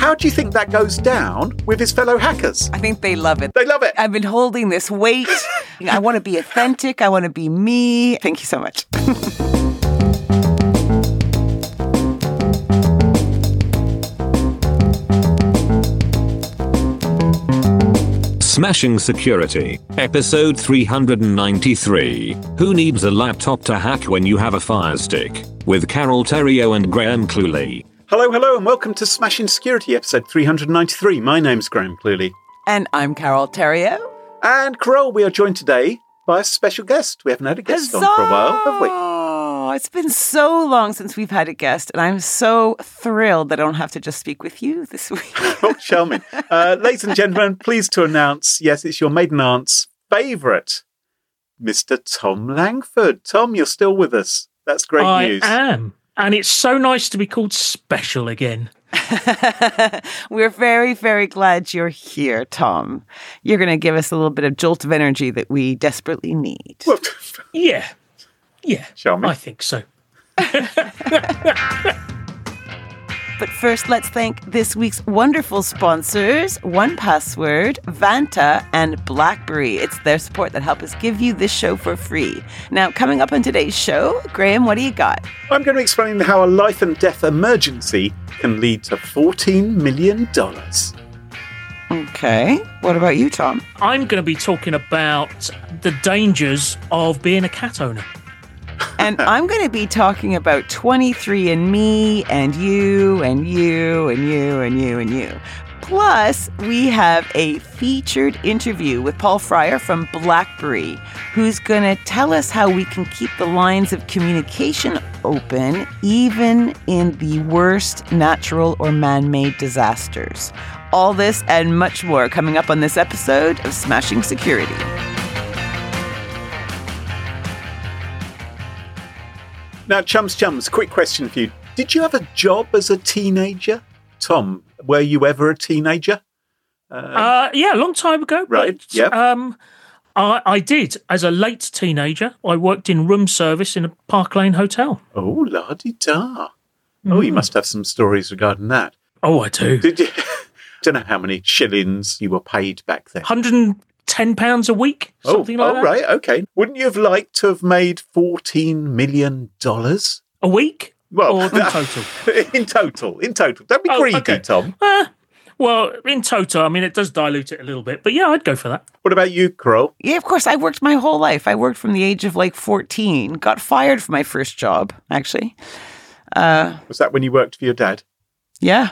how do you think that goes down with his fellow hackers? I think they love it. They love it. I've been holding this weight. I want to be authentic. I want to be me. Thank you so much. Smashing Security, episode 393. Who needs a laptop to hack when you have a Fire Stick? With Carol Theriault and Graham Cluley. Hello, and welcome to Smashing Security, episode 393. My name's Graham Cluley. And I'm Carol Theriault. And Carol, we are joined today by a special guest. We haven't had a guest on for a while, have we? Oh, it's been so long since we've had a guest, and I'm so thrilled that I don't have to just speak with you this week. Oh, charming. Ladies and gentlemen, pleased to announce, yes, it's your maiden aunt's favourite, Mr. Tom Langford. Tom, you're still with us. That's great news. I am. And it's so nice to be called special again. We're very, very glad you're here, Tom. You're going to give us a little bit of jolt of energy that we desperately need. Well, Yeah. charming. I think so. But first, let's thank this week's wonderful sponsors, 1Password, Vanta, and BlackBerry. It's their support that help us give you this show for free. Now, coming up on today's show, Graham, what do you got? I'm going to explain how a life and death emergency can lead to $14 million. Okay. What about you, Tom? I'm going to be talking about the dangers of being a cat owner. And I'm going to be talking about 23andMe and you and you and you and you and you. Plus, we have a featured interview with Paul Fryer from BlackBerry, who's going to tell us how we can keep the lines of communication open even in the worst natural or man-made disasters. All this and much more coming up on this episode of Smashing Security. Now, chums, quick question for you. Did you have a job as a teenager? Tom, were you ever a teenager? Yeah, a long time ago. Right, but, yeah. I did. As a late teenager, I worked in room service in a Park Lane hotel. Oh, la-di-da. Oh, you must have some stories regarding that. Oh, I do. Did you? Don't know how many shillings you were paid back then. £110 a week, something like that. Oh, right, okay. Wouldn't you have liked to have made $14 million? A week? Well, or in total? In total. Don't be greedy, okay. Tom. Well, in total, I mean, it does dilute it a little bit. But yeah, I'd go for that. What about you, Carol? Yeah, of course. I worked my whole life. I worked from the age of 14. Got fired from my first job, actually. Was that when you worked for your dad? Yeah.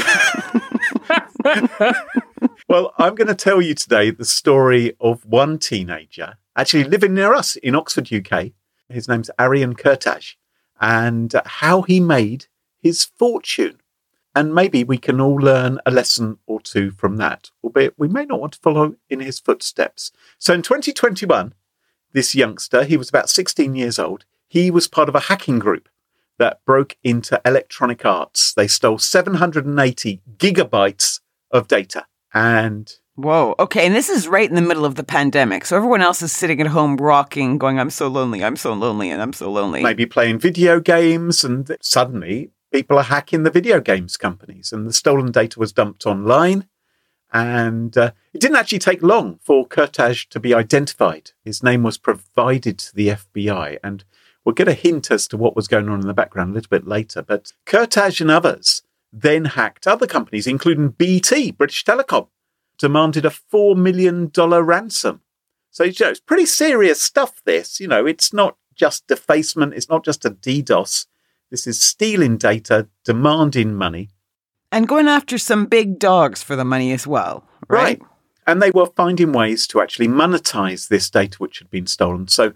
Well, I'm going to tell you today the story of one teenager actually living near us in Oxford, UK. His name's Aryan Kurtaj, and how he made his fortune. And maybe we can all learn a lesson or two from that, albeit we may not want to follow in his footsteps. So in 2021, this youngster, he was about 16 years old, he was part of a hacking group that broke into Electronic Arts. They stole 780 gigabytes of data. And whoa. Okay. And this is right in the middle of the pandemic. So everyone else is sitting at home rocking, going, I'm so lonely, and I'm so lonely. maybe playing video games, and suddenly people are hacking the video games companies, and the stolen data was dumped online. And it didn't actually take long for Kurtaj to be identified. His name was provided to the FBI, and we'll get a hint as to what was going on in the background a little bit later. But Kurtaj and others then hacked other companies, including BT, British Telecom, demanded a $4 million ransom. So, it's pretty serious stuff, this. It's not just defacement. It's not just a DDoS. This is stealing data, demanding money. And going after some big dogs for the money as well, right? And they were finding ways to actually monetize this data which had been stolen. So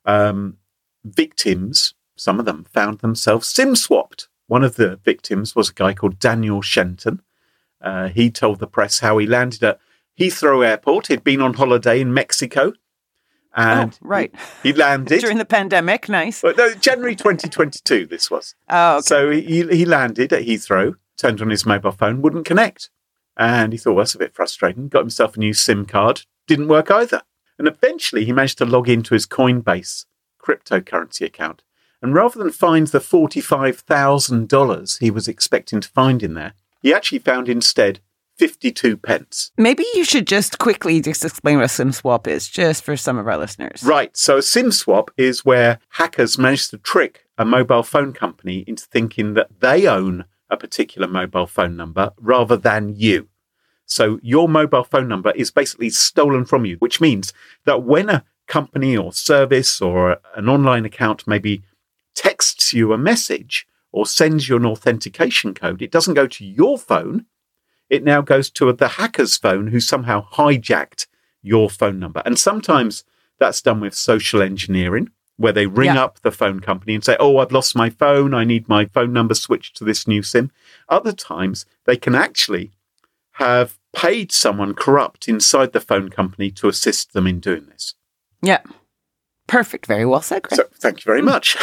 victims, some of them, found themselves SIM-swapped. One of the victims was a guy called Daniel Shenton. He told the press how he landed at Heathrow Airport. He'd been on holiday in Mexico. And he landed. During the pandemic, nice. But no, January 2022, this was. Oh, okay. So he landed at Heathrow, turned on his mobile phone, wouldn't connect. And he thought, well, that's a bit frustrating. Got himself a new SIM card. Didn't work either. And eventually he managed to log into his Coinbase cryptocurrency account. And rather than find the $45,000 he was expecting to find in there, He actually found instead 52 pence. Maybe you should just quickly explain what a SIM swap is, just for some of our listeners. Right. So a SIM swap is where hackers manage to trick a mobile phone company into thinking that they own a particular mobile phone number rather than you. So your mobile phone number is basically stolen from you, which means that when a company or service or an online account maybe texts you a message or sends you an authentication code, it doesn't go to your phone. It now goes to the hacker's phone who somehow hijacked your phone number. And sometimes that's done with social engineering, where they ring up the phone company and say, oh, I've lost my phone. I need my phone number switched to this new SIM. Other times they can actually have paid someone corrupt inside the phone company to assist them in doing this. Yeah. Perfect. Very well said, Graham. So thank you very much.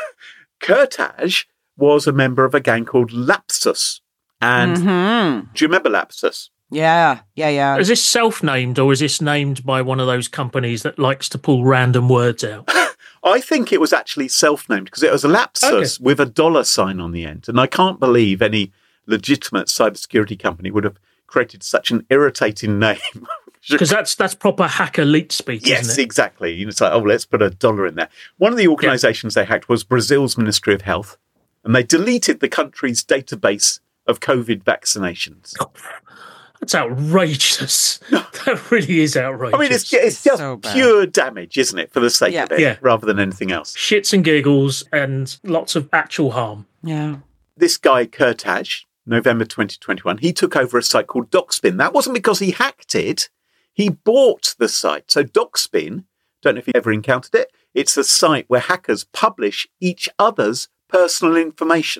Kurtaj was a member of a gang called Lapsus. And do you remember Lapsus? Yeah. Is this self-named or is this named by one of those companies that likes to pull random words out? I think it was actually self-named because it was a lapsus with a $sign on the end. And I can't believe any legitimate cybersecurity company would have created such an irritating name. Because that's proper hacker leet speak, yes, isn't it? Exactly. It's like, oh, let's put $1 in there. One of the organizations they hacked was Brazil's Ministry of Health, and they deleted the country's database of COVID vaccinations. That's outrageous. That really is outrageous. I mean, it's just so pure damage, isn't it, for the sake of it, rather than anything else. Shits and giggles and lots of actual harm. Yeah. This guy, Kurtaj, November 2021, he took over a site called DocSpin. That wasn't because he hacked it. He bought the site. So DocSpin, don't know if you've ever encountered it, it's a site where hackers publish each other's personal information.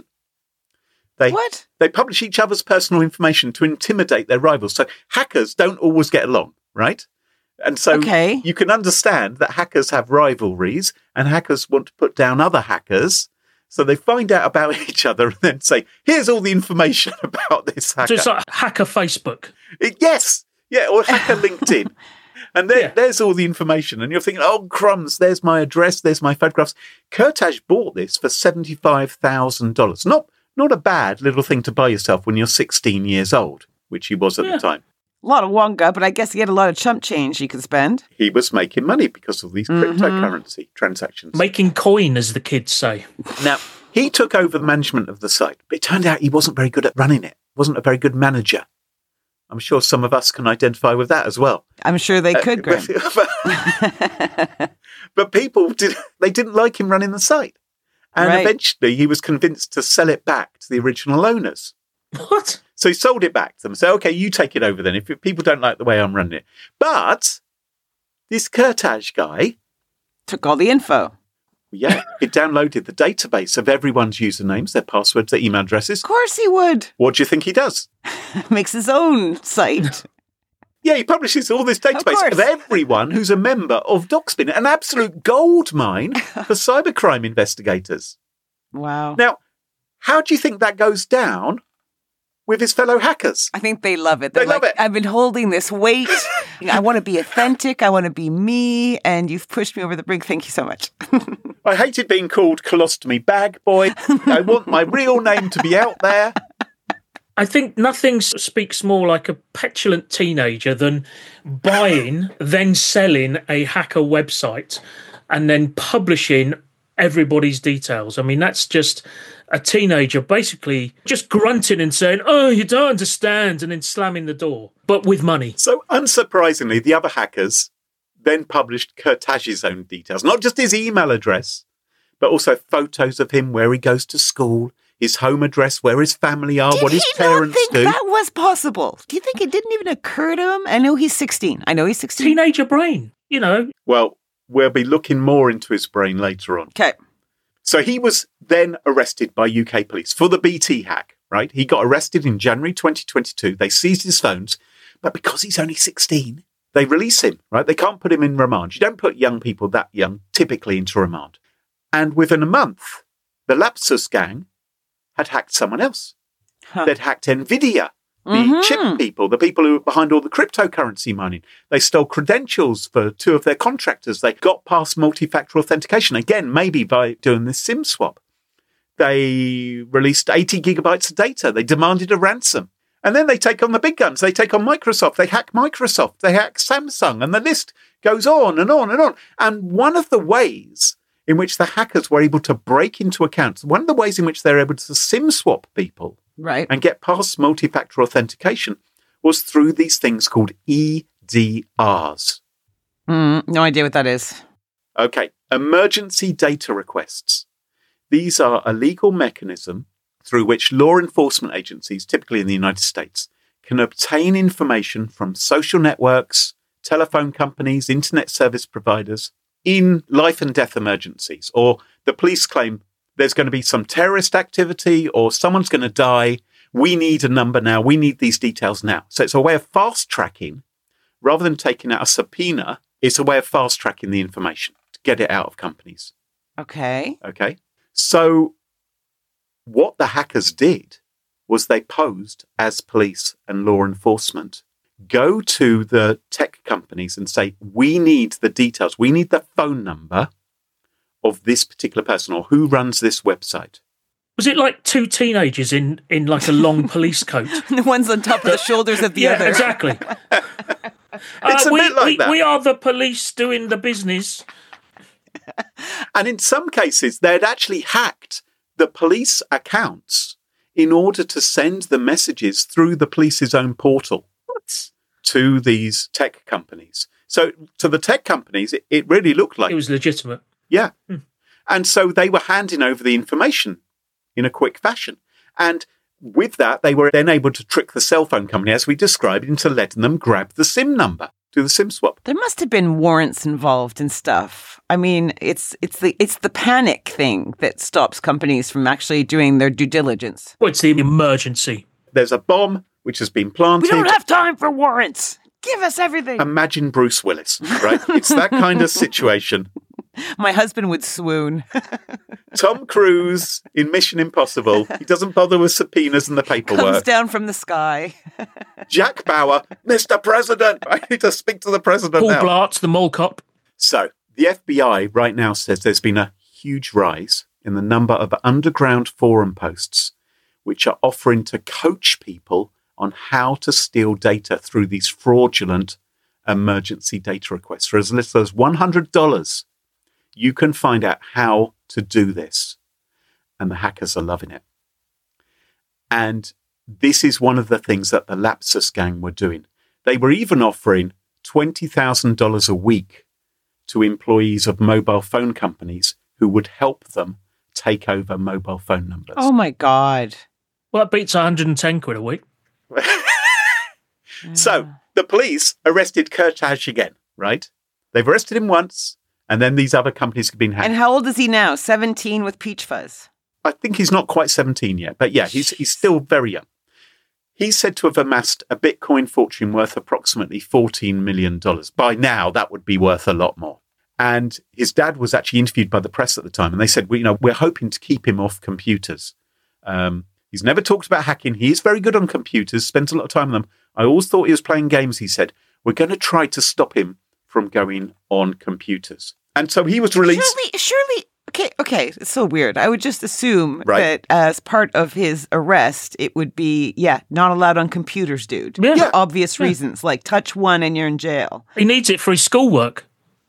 They publish each other's personal information to intimidate their rivals. So hackers don't always get along, right? And so you can understand that hackers have rivalries and hackers want to put down other hackers. So they find out about each other and then say, here's all the information about this hacker. So it's like hacker Facebook. Yes. Yeah, or hacker LinkedIn. And there's all the information. And you're thinking, oh, crumbs, there's my address, there's my photographs. Kurtaj bought this for $75,000. Not a bad little thing to buy yourself when you're 16 years old, which he was at the time. A lot of wonga, but I guess he had a lot of chump change you could spend. He was making money because of these cryptocurrency transactions. Making coin, as the kids say. Now, he took over the management of the site, but it turned out he wasn't very good at running it. Wasn't a very good manager. I'm sure some of us can identify with that as well. I'm sure they could, Graham. But people didn't like him running the site. And eventually he was convinced to sell it back to the original owners. What? So he sold it back to them. So, okay, you take it over then if people don't like the way I'm running it. But this Kurtaj guy took all the info. Yeah, he downloaded the database of everyone's usernames, their passwords, their email addresses. Of course he would. What do you think he does? Makes his own site. Yeah, he publishes all this database of everyone who's a member of DocSpin, an absolute goldmine for cybercrime investigators. Wow. Now, how do you think that goes down with his fellow hackers? I think they love it. They love it. I've been holding this weight. I want to be authentic. I want to be me. And you've pushed me over the brink. Thank you so much. I hated being called colostomy bag boy. I want my real name to be out there. I think nothing speaks more like a petulant teenager than buying, then selling a hacker website and then publishing everybody's details. I mean, that's just a teenager basically just grunting and saying, oh, you don't understand, and then slamming the door, but with money. So unsurprisingly, the other hackers then published Kurtaj's own details, not just his email address, but also photos of him where he goes to school, his home address, where his family are, what his parents do. Did he not think that was possible? Do you think it didn't even occur to him? I know he's 16. Teenager brain, you know. Well, we'll be looking more into his brain later on. Okay. So he was then arrested by UK police for the BT hack, right? He got arrested in January 2022. They seized his phones, but because he's only 16, they release him, right? They can't put him in remand. You don't put young people that young typically into remand. And within a month, the Lapsus gang had hacked someone else. They'd hacked NVIDIA, the chip people, the people who were behind all the cryptocurrency mining. They stole credentials for 2 of their contractors. They got past multi-factor authentication, again, maybe by doing this SIM swap. They released 80 gigabytes of data. They demanded a ransom. And then they take on the big guns. They take on Microsoft. They hack Microsoft. They hack Samsung. And the list goes on and on and on. And one of the ways in which the hackers were able to break into accounts, one of the ways in which they're able to SIM swap people and get past multi-factor authentication was through these things called EDRs. No idea what that is. Okay. Emergency data requests. These are a legal mechanism through which law enforcement agencies, typically in the United States, can obtain information from social networks, telephone companies, internet service providers in life and death emergencies. Or the police claim there's going to be some terrorist activity or someone's going to die. We need a number now. We need these details now. So it's a way of fast tracking. Rather than taking out a subpoena, it's a way of fast tracking the information to get it out of companies. Okay. So what the hackers did was they posed as police and law enforcement, go to the tech companies and say, we need the details. We need the phone number of this particular person or who runs this website. Was it like two teenagers in like a long police coat? The ones on top of the shoulders of the other. Yeah, exactly. It's a bit like that. We are the police doing the business. And in some cases, they'd actually hacked the police accounts in order to send the messages through the police's own portal to these tech companies. So to the tech companies, it really looked like... It was legitimate. Yeah. And so they were handing over the information in a quick fashion. And with that, they were then able to trick the cell phone company, as we described, into letting them grab the SIM number, do the SIM swap. There must have been warrants involved and stuff. I mean, it's the panic thing that stops companies from actually doing their due diligence. Well, it's the emergency. There's a bomb which has been planted. We don't have time for warrants. Give us everything. Imagine Bruce Willis, right? It's that kind of situation. My husband would swoon. Tom Cruise in Mission Impossible. He doesn't bother with subpoenas and the paperwork. Comes down from the sky. Jack Bauer, Mr. President. I need to speak to the president Paul now. Blart, the mole cop. So the FBI right now says there's been a huge rise in the number of underground forum posts which are offering to coach people on how to steal data through these fraudulent emergency data requests. For as little as $100, you can find out how to do this. And the hackers are loving it. And this is one of the things that the Lapsus gang were doing. They were even offering $20,000 a week to employees of mobile phone companies who would help them take over mobile phone numbers. Oh, my God. Well, that beats 110 quid a week. So the police arrested Kurtaj again, right? They've arrested him once, and then these other companies have been hacked. And how old is he now? 17 with peach fuzz? I think he's not quite 17 yet, but yeah, he's still very young. He's said to have amassed a Bitcoin fortune worth approximately $14 million. By now, that would be worth a lot more. And his dad was actually interviewed by the press at the time, and they said, we're hoping to keep him off computers. He's never talked about hacking. He is very good on computers, spends a lot of time on them. I always thought he was playing games, he said. We're going to try to stop him from going on computers. And so he was released. Surely. Okay. It's so weird. I would just assume that as part of his arrest, it would be, not allowed on computers, dude. Yeah. For obvious reasons, like touch one and you're in jail. He needs it for his schoolwork.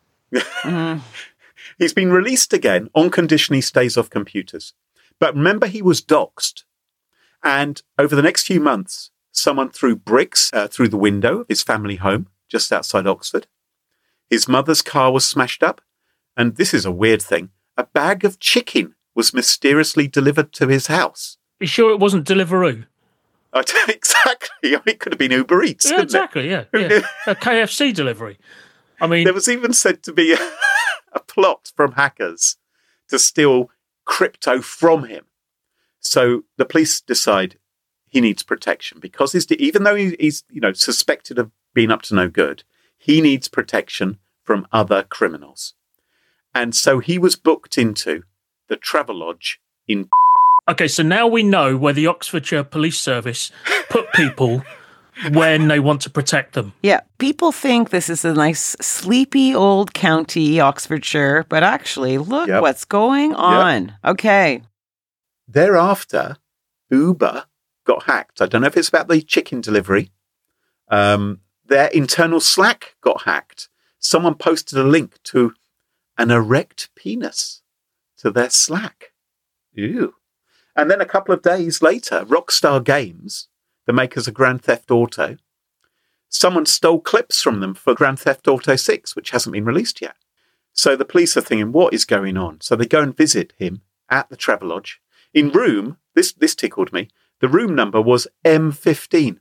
He's been released again on condition he stays off computers. But remember, he was doxxed. And over the next few months, someone threw bricks through the window of his family home just outside Oxford. His mother's car was smashed up. And this is a weird thing. A bag of chicken was mysteriously delivered to his house. You sure it wasn't Deliveroo? Exactly. It could have been Uber Eats. Yeah, exactly. Yeah. A KFC delivery. I mean, there was even said to be a plot from hackers to steal crypto from him. So the police decide he needs protection because even though he's suspected of being up to no good, he needs protection from other criminals. And so he was booked into the Travelodge in... Okay, so now we know where the Oxfordshire Police Service put people when they want to protect them. Yeah, people think this is a nice, sleepy old county, Oxfordshire, but actually, look what's going on. Yep. Okay. thereafter, Uber got hacked. I don't know if it's about the chicken delivery. Their internal Slack got hacked. Someone posted a link to an erect penis to their Slack. Ew. And then a couple of days later, Rockstar Games, the makers of Grand Theft Auto, someone stole clips from them for Grand Theft Auto 6, which hasn't been released yet. So the police are thinking, what is going on? So they go and visit him at the Travelodge. In room, this tickled me, the room number was M15.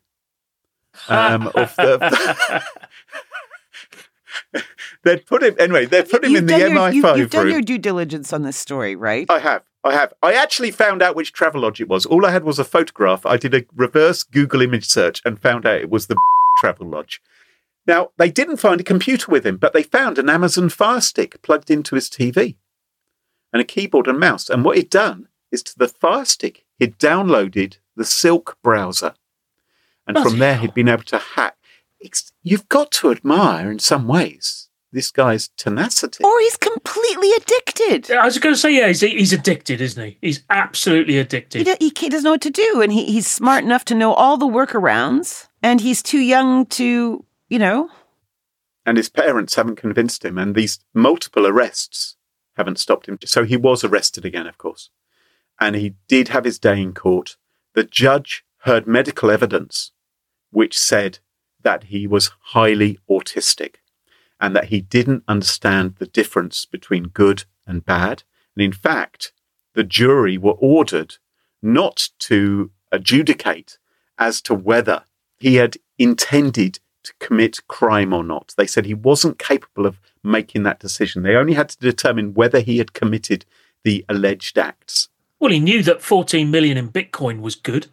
They'd put him in the MI5 You've done room. your due diligence on this story, right? I have. I actually found out which Travelodge it was. All I had was a photograph. I did a reverse Google image search and found out it was the Travelodge. Now, they didn't find a computer with him, but they found an Amazon Fire Stick plugged into his TV and a keyboard and mouse. And what he'd done is to the Fire Stick, he'd downloaded the Silk browser. And from there, he'd been able to hack. You've got to admire, in some ways, this guy's tenacity. Or he's completely addicted. I was going to say, yeah, he's addicted, isn't he? He's absolutely addicted. He doesn't know what to do, and he's smart enough to know all the workarounds, and he's too young to, And his parents haven't convinced him, and these multiple arrests haven't stopped him. So he was arrested again, of course. And he did have his day in court. The judge heard medical evidence which said that he was highly autistic and that he didn't understand the difference between good and bad. And in fact, the jury were ordered not to adjudicate as to whether he had intended to commit crime or not. They said he wasn't capable of making that decision. They only had to determine whether he had committed the alleged acts. Well, he knew that 14 million in Bitcoin was good.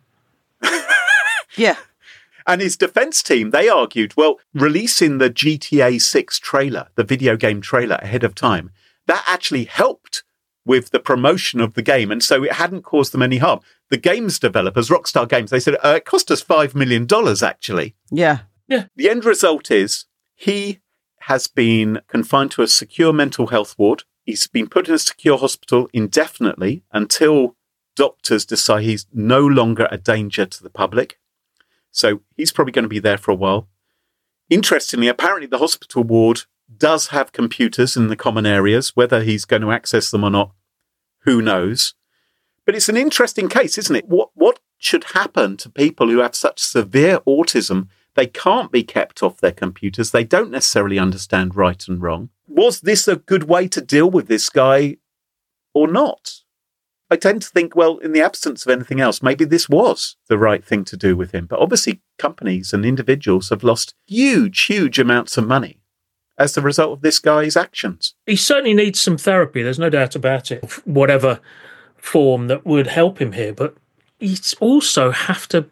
Yeah. And his defense team, they argued, well, releasing the GTA 6 trailer, the video game trailer ahead of time, that actually helped with the promotion of the game. And so it hadn't caused them any harm. The games developers, Rockstar Games, they said, it cost us $5 million, actually. Yeah. Yeah. The end result is he has been confined to a secure mental health ward. He's been put in a secure hospital indefinitely until doctors decide he's no longer a danger to the public. So he's probably going to be there for a while. Interestingly, apparently the hospital ward does have computers in the common areas. Whether he's going to access them or not, who knows? But it's an interesting case, isn't it? What should happen to people who have such severe autism? They can't be kept off their computers. They don't necessarily understand right and wrong. Was this a good way to deal with this guy or not? I tend to think, well, in the absence of anything else, maybe this was the right thing to do with him. But obviously, companies and individuals have lost huge amounts of money as the result of this guy's actions. He certainly needs some therapy. There's no doubt about it. Whatever form that would help him here. But you also have to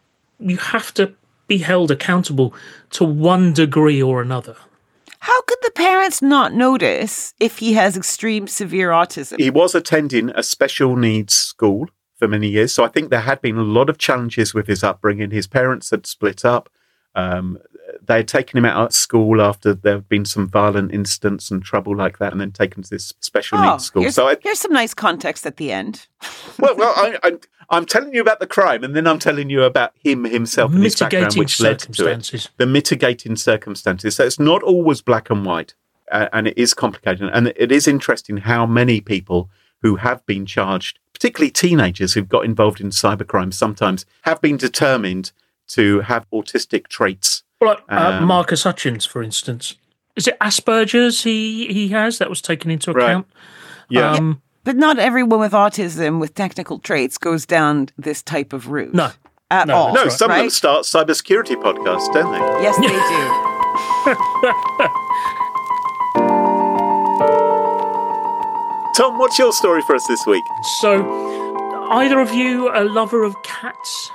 be held accountable to one degree or another. How could the parents not notice if he has extreme severe autism? He was attending a special needs school for many years, so I think there had been a lot of challenges with his upbringing. His parents had split up. They had taken him out of school after there had been some violent incidents and trouble like that, and then taken to this special needs school. Here's some nice context at the end. I'm telling you about the crime, and then I'm telling you about himself and his background, which led to it. The mitigating circumstances. So it's not always black and white, and it is complicated. And it is interesting how many people who have been charged, particularly teenagers who've got involved in cybercrime, sometimes have been determined to have autistic traits. Well, Marcus Hutchins, for instance. Is it Asperger's he has? That was taken into account? Right. Yeah. But not everyone with autism with technical traits goes down this type of route. No. At all. No, some of them start cybersecurity podcasts, don't they? Yes, they do. Tom, what's your story for us this week? So, either of you a lover of cats?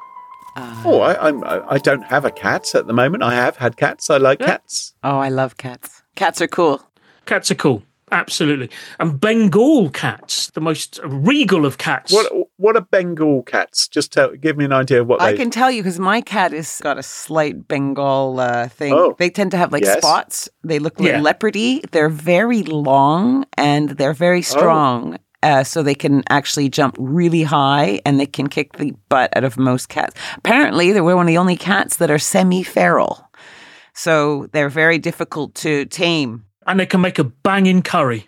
I don't have a cat at the moment. I have had cats. I like cats. Oh, I love cats. Cats are cool. Cats are cool. Absolutely. And Bengal cats, the most regal of cats. What are Bengal cats? Just give me an idea of what I can tell you because my cat has got a slight Bengal thing. Oh, they tend to have spots. They look like leopardy. They're very long and they're very strong. so they can actually jump really high and they can kick the butt out of most cats. Apparently, they were one of the only cats that are semi-feral. So they're very difficult to tame. And they can make a banging curry.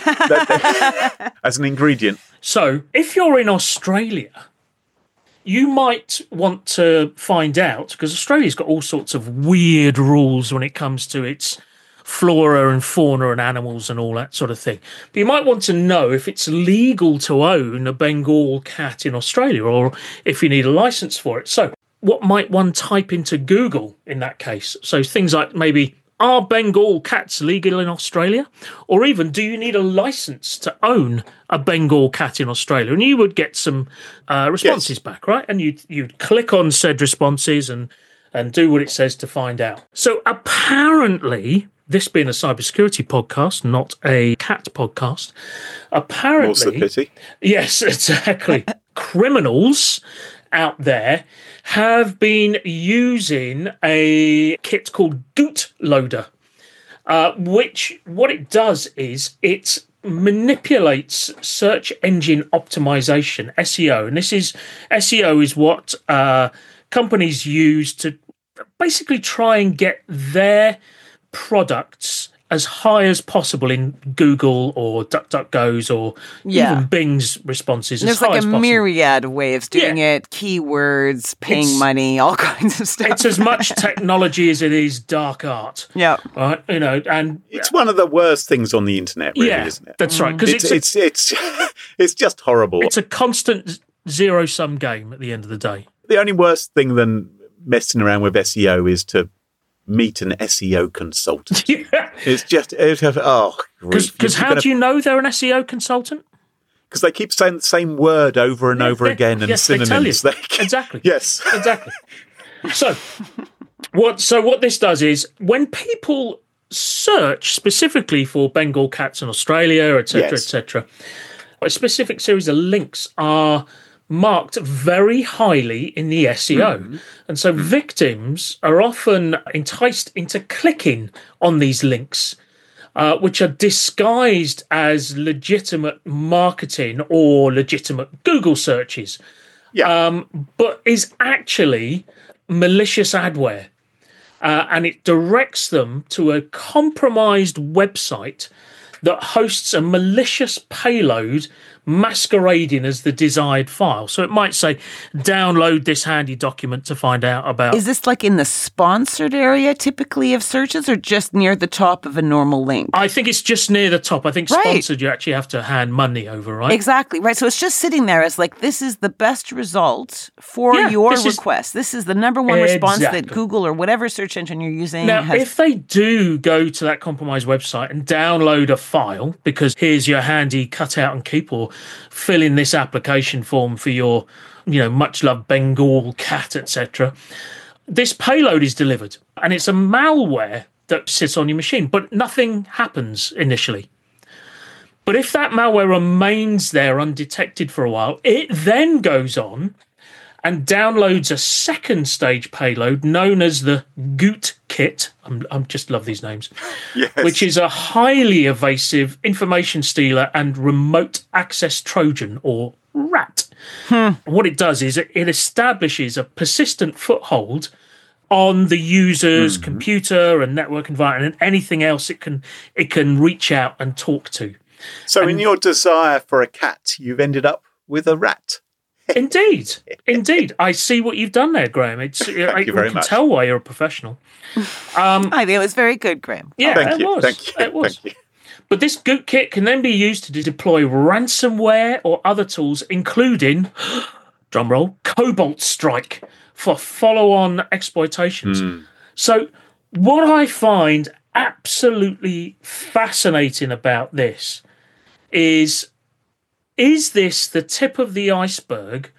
As an ingredient. So if you're in Australia, you might want to find out, because Australia's got all sorts of weird rules when it comes to its flora and fauna and animals and all that sort of thing. But you might want to know if it's legal to own a Bengal cat in Australia or if you need a license for it. So what might one type into Google in that case? So things like maybe, are Bengal cats legal in Australia? Or even, do you need a license to own a Bengal cat in Australia? And you would get some responses back, right? And you'd click on said responses and do what it says to find out. So apparently, this being a cybersecurity podcast, not a cat podcast, apparently... What's the pity? Yes, exactly. Criminals out there have been using a kit called Goot Loader, which what it does is it manipulates search engine optimization, SEO. And SEO is what companies use to basically try and get their products as high as possible in Google or DuckDuckGo's or even Bing's responses. There's like a myriad of ways of doing it, keywords, paying money, all kinds of stuff. It's as much technology as it is dark art. Yeah. Right? You know, and it's one of the worst things on the internet, really, isn't it? That's right. Because it's just horrible. It's a constant zero-sum game at the end of the day. The only worse thing than messing around with SEO is to meet an SEO consultant. It's just, because how do you know they're an SEO consultant? Because they keep saying the same word over and over again, and synonyms. They tell you. Exactly. Yes, exactly. So what this does is when people search specifically for Bengal cats in Australia, etc., a specific series of links are marked very highly in the SEO. And so victims are often enticed into clicking on these links, which are disguised as legitimate marketing or legitimate Google searches, but is actually malicious adware. And it directs them to a compromised website that hosts a malicious payload masquerading as the desired file. So it might say, download this handy document to find out about... Is this like in the sponsored area typically of searches or just near the top of a normal link? I think it's just near the top. I think sponsored, you actually have to hand money over, right? Exactly, right. So it's just sitting there as like, this is the best result for your request. This is the number one response that Google or whatever search engine you're using Now, if they do go to that compromised website and download a file, because here's your handy cut out and keep, or fill in this application form for your, much loved Bengal cat, etc. This payload is delivered, and it's a malware that sits on your machine, but nothing happens initially. But if that malware remains there undetected for a while, it then goes on and downloads a second stage payload known as the Goot Kit. I just love these names. Yes. Which is a highly evasive information stealer and remote access Trojan, or RAT. What it does is it establishes a persistent foothold on the user's computer and network environment and anything else it can reach out and talk to. So in your desire for a cat, you've ended up with a rat. Indeed. I see what you've done there, Graham. Thank you very much. Tell why you're a professional. I think it was very good, Graham. Yeah, Thank you. It was. But this Goot Kit can then be used to deploy ransomware or other tools, including, drumroll, Cobalt Strike for follow-on exploitations. So what I find absolutely fascinating about this is this the tip of the iceberg,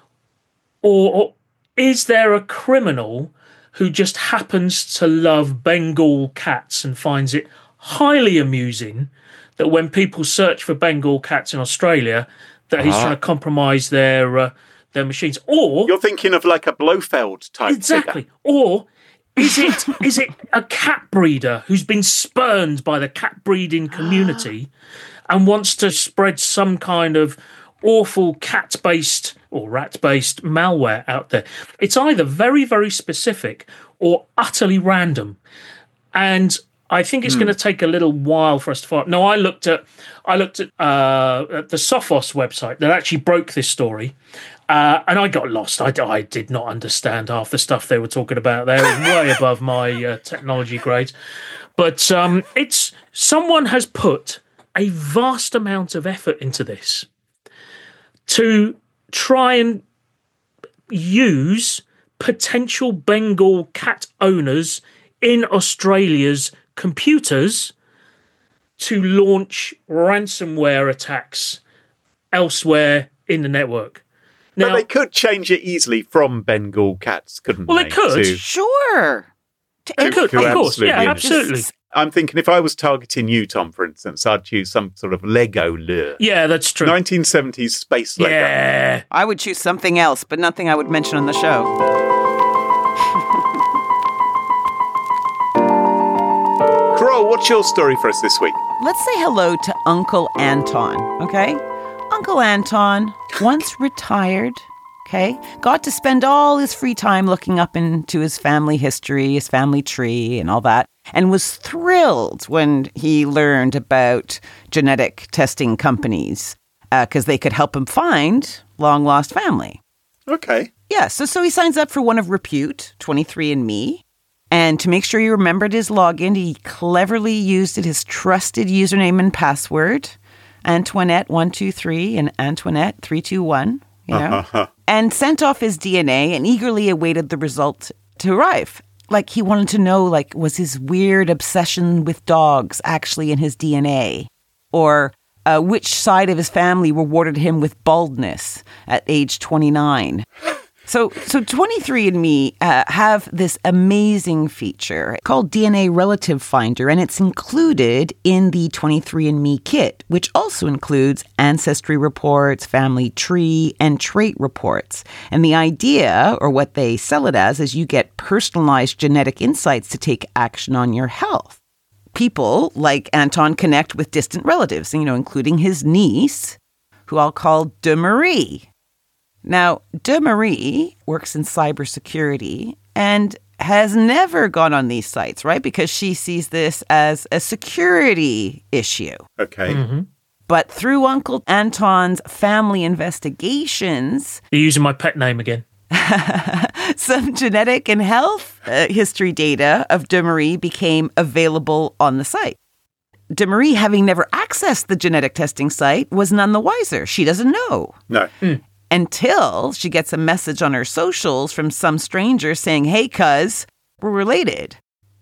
or is there a criminal who just happens to love Bengal cats and finds it highly amusing that when people search for Bengal cats in Australia, that he's trying to compromise their machines? Or you're thinking of like a Blofeld type exactly, figure. Or is it a cat breeder who's been spurned by the cat breeding community? and wants to spread some kind of awful cat-based or rat-based malware out there. It's either very, very specific or utterly random. And I think it's going to take a little while for us to find. No, I looked at the Sophos website that actually broke this story, and I got lost. I did not understand half the stuff they were talking about there. It was way above my technology grades. But someone has put a vast amount of effort into this to try and use potential Bengal cat owners in Australia's computers to launch ransomware attacks elsewhere in the network. Now, but they could change it easily from Bengal cats, couldn't they? Well, they could. Sure. They could, of course. Yeah, absolutely. I'm thinking if I was targeting you, Tom, for instance, I'd choose some sort of Lego lure. Yeah, that's true. 1970s space Lego. Yeah. I would choose something else, but nothing I would mention on the show. Carol, what's your story for us this week? Let's say hello to Uncle Anton, okay? Uncle Anton, once retired, okay, got to spend all his free time looking up into his family history, his family tree, and all that, and was thrilled when he learned about genetic testing companies because they could help him find long-lost family. Okay. Yeah, so he signs up for one of repute, 23andMe, and to make sure he remembered his login, he cleverly used his trusted username and password, Antoinette123 and Antoinette321, and sent off his DNA and eagerly awaited the result to arrive. Like, he wanted to know, like, was his weird obsession with dogs actually in his DNA? Or which side of his family rewarded him with baldness at age 29? So 23andMe have this amazing feature called DNA Relative Finder, and it's included in the 23andMe kit, which also includes ancestry reports, family tree, and trait reports. And the idea, or what they sell it as, is you get personalized genetic insights to take action on your health. People like Anton connect with distant relatives, including his niece, who I'll call DeMarie. Now, DeMarie works in cybersecurity and has never gone on these sites, right? Because she sees this as a security issue. Okay. Mm-hmm. But through Uncle Anton's family investigations... You're using my pet name again. Some genetic and health history data of DeMarie became available on the site. DeMarie, having never accessed the genetic testing site, was none the wiser. She doesn't know. No. Until she gets a message on her socials from some stranger saying, hey, cuz, we're related.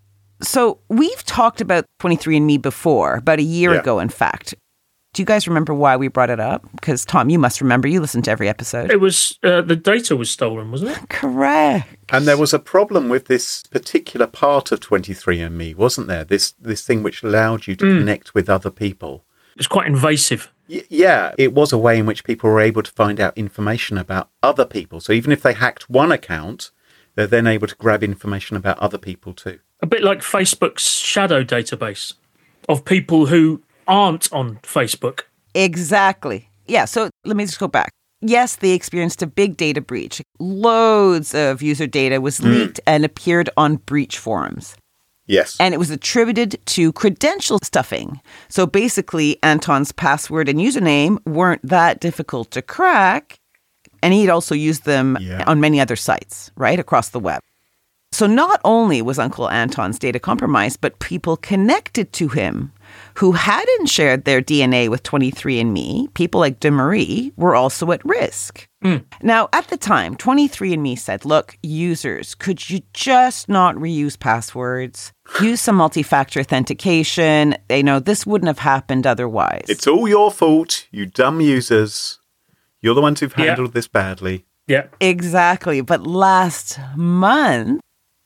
So we've talked about 23andMe before, about a year ago, in fact. Do you guys remember why we brought it up? Because, Tom, you must remember. You listened to every episode. It was, the data was stolen, wasn't it? Correct. And there was a problem with this particular part of 23andMe, wasn't there? This thing which allowed you to connect with other people. It was quite invasive. Yeah, it was a way in which people were able to find out information about other people. So even if they hacked one account, they're then able to grab information about other people too. A bit like Facebook's shadow database of people who aren't on Facebook. Exactly. Yeah, so let me just go back. Yes, they experienced a big data breach. Loads of user data was leaked and appeared on breach forums. Yes. And it was attributed to credential stuffing. So basically, Anton's password and username weren't that difficult to crack. And he'd also used them on many other sites, right, across the web. So not only was Uncle Anton's data compromised, but people connected to him who hadn't shared their DNA with 23andMe, people like DeMarie, were also at risk. Now, at the time, 23andMe said, look, users, could you just not reuse passwords? Use some multi-factor authentication. This wouldn't have happened otherwise. It's all your fault, you dumb users. You're the ones who've handled this badly. Yeah. Exactly. But last month,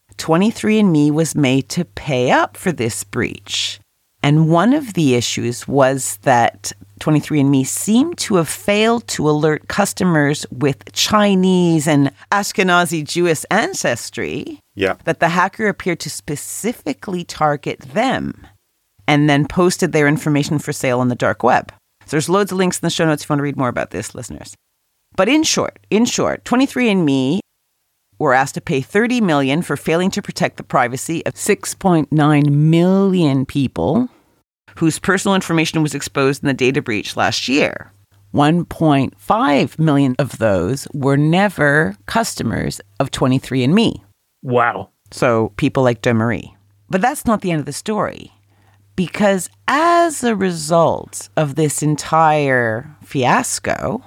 23andMe was made to pay up for this breach. And one of the issues was that 23andMe seemed to have failed to alert customers with Chinese and Ashkenazi Jewish ancestry that the hacker appeared to specifically target them. and then posted their information for sale on the dark web. So there's loads of links in the show notes if you want to read more about this, listeners. But in short, 23andMe were asked to pay $30 million for failing to protect the privacy of 6.9 million people whose personal information was exposed in the data breach last year. 1.5 million of those were never customers of 23andMe. Wow. So people like Demarie. But that's not the end of the story. Because as a result of this entire fiasco,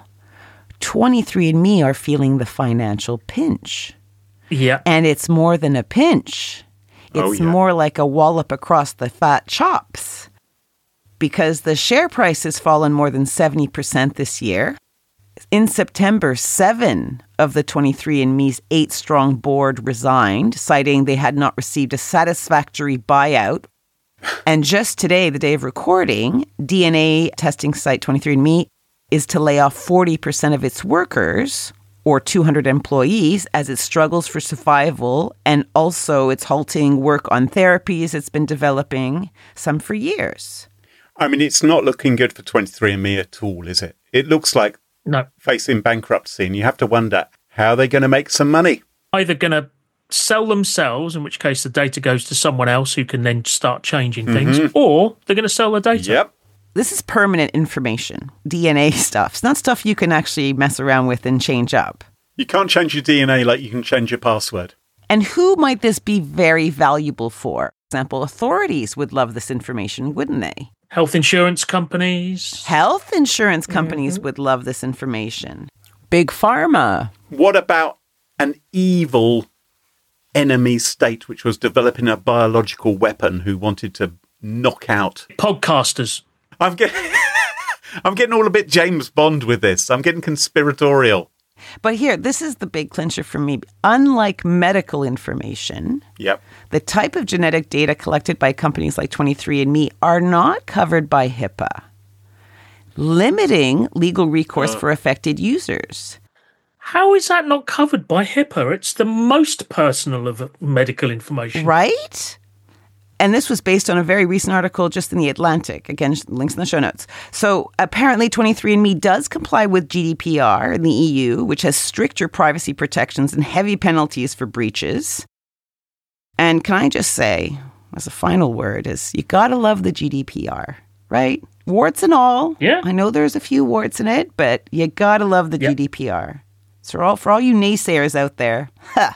23andMe are feeling the financial pinch. Yeah. And it's more than a pinch. It's more like a wallop across the fat chops. Because the share price has fallen more than 70% this year. In September, 7 of the 23andMe's 8-strong board resigned, citing they had not received a satisfactory buyout. And just today, the day of recording, DNA testing site 23andMe is to lay off 40% of its workers, or 200 employees, as it struggles for survival, and also it's halting work on therapies it's been developing, some for years. I mean, it's not looking good for 23andMe at all, is it? It looks like facing bankruptcy, and you have to wonder, how are they going to make some money? Either going to sell themselves, in which case the data goes to someone else who can then start changing things, or they're going to sell the data. Yep. This is permanent information, DNA stuff. It's not stuff you can actually mess around with and change up. You can't change your DNA like you can change your password. And who might this be very valuable for? For example, authorities would love this information, wouldn't they? Health insurance companies. Health insurance companies would love this information. Big pharma. What about an evil enemy state which was developing a biological weapon who wanted to knock out Podcasters. I'm getting all a bit James Bond with this. I'm getting conspiratorial. But here, this is the big clincher for me. Unlike medical information, the type of genetic data collected by companies like 23andMe are not covered by HIPAA, limiting legal recourse for affected users. How is that not covered by HIPAA? It's the most personal of medical information. Right? And this was based on a very recent article just in The Atlantic. Again, links in the show notes. So apparently 23andMe does comply with GDPR in the EU, which has stricter privacy protections and heavy penalties for breaches. And can I just say, as a final word, is you got to love the GDPR, right? Warts and all. Yeah. I know there's a few warts in it, but you got to love the GDPR. So for all you naysayers out there,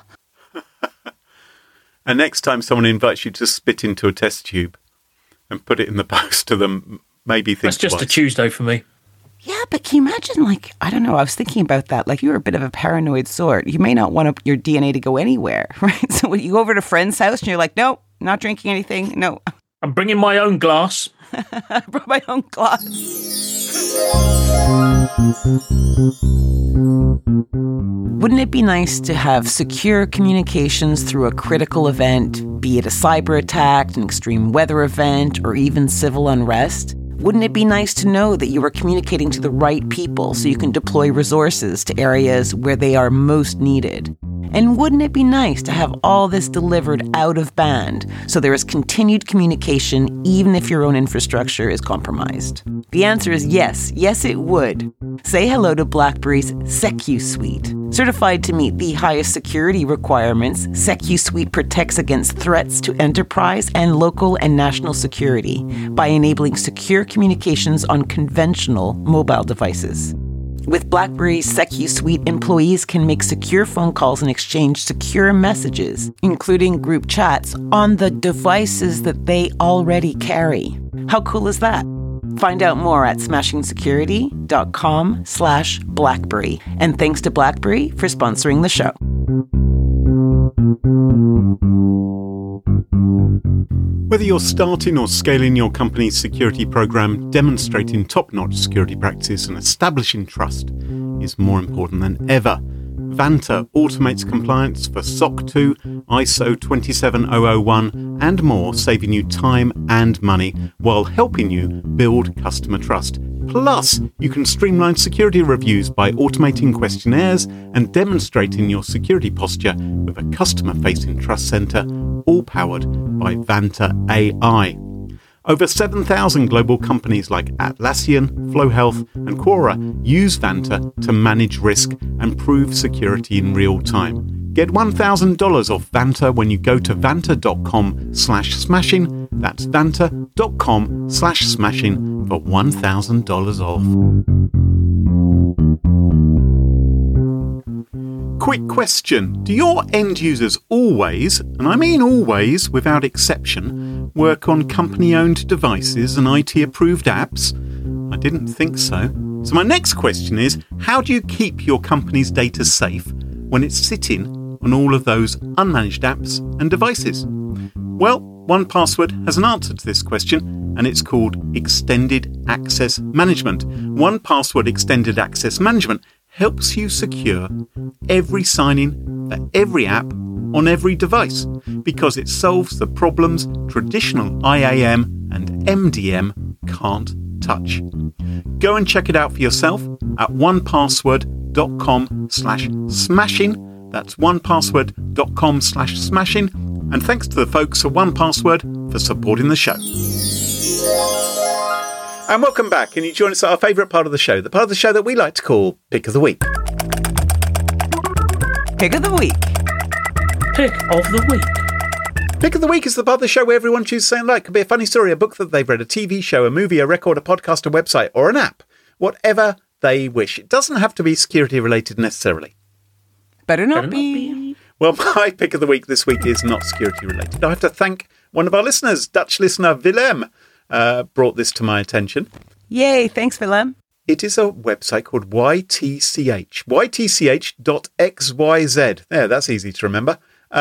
And next time someone invites you to spit into a test tube and put it in the post to them, maybe think That's just twice. a Tuesday for me. Yeah, but can you imagine, I don't know, I was thinking about that. You're a bit of a paranoid sort. You may not want your DNA to go anywhere, right? So when you go over to a friend's house and you're like, no, not drinking anything, no. I'm bringing my own glass. I brought my own glass. Wouldn't it be nice to have secure communications through a critical event, be it a cyber attack, an extreme weather event, or even civil unrest? Wouldn't it be nice to know that you are communicating to the right people so you can deploy resources to areas where they are most needed? And wouldn't it be nice to have all this delivered out of band so there is continued communication even if your own infrastructure is compromised? The answer is yes. Yes, it would. Say hello to BlackBerry's SecuSuite. Certified to meet the highest security requirements, SecuSuite protects against threats to enterprise and local and national security by enabling secure communications on conventional mobile devices. With BlackBerry's SecuSuite, employees can make secure phone calls and exchange secure messages, including group chats, on the devices that they already carry. How cool is that? Find out more at smashingsecurity.com/BlackBerry. And thanks to BlackBerry for sponsoring the show. Whether you're starting or scaling your company's security program, demonstrating top-notch security practices and establishing trust is more important than ever. Vanta automates compliance for SOC 2, ISO 27001 and more, saving you time and money while helping you build customer trust. Plus, you can streamline security reviews by automating questionnaires and demonstrating your security posture with a customer-facing trust center, all powered by Vanta AI. Over 7,000 global companies like Atlassian, Flow Health, and Quora use Vanta to manage risk and prove security in real time. Get $1,000 off Vanta when you go to vanta.com/smashing. That's vanta.com/smashing for $1,000 off. Quick question. Do your end users always, and I mean always without exception, work on company-owned devices and IT-approved apps? I didn't think so. So my next question is, how do you keep your company's data safe when it's sitting on all of those unmanaged apps and devices? Well, 1Password has an answer to this question, and it's called Extended Access Management. 1Password Extended Access Management helps you secure every sign-in for every app on every device because it solves the problems traditional IAM and MDM can't touch. Go and check it out for yourself at onepassword.com/smashing. That's onepassword.com/smashing. And thanks to the folks at 1Password for supporting the show. And welcome back. And you join us at our favourite part of the show, the part of the show that we like to call Pick of the Week. Pick of the Week. Pick of the Week. Pick of the Week is the part of the show where everyone chooses something like. It could be a funny story, a book that they've read, a TV show, a movie, a record, a podcast, a website, or an app. Whatever they wish. It doesn't have to be security related necessarily. Better not be. Well, my pick of the week this week is not security related. I have to thank one of our listeners, Dutch listener Willem, brought this to my attention. Yay, thanks, Willem. It is a website called YTCH, ytch.xyz. There, that's easy to remember.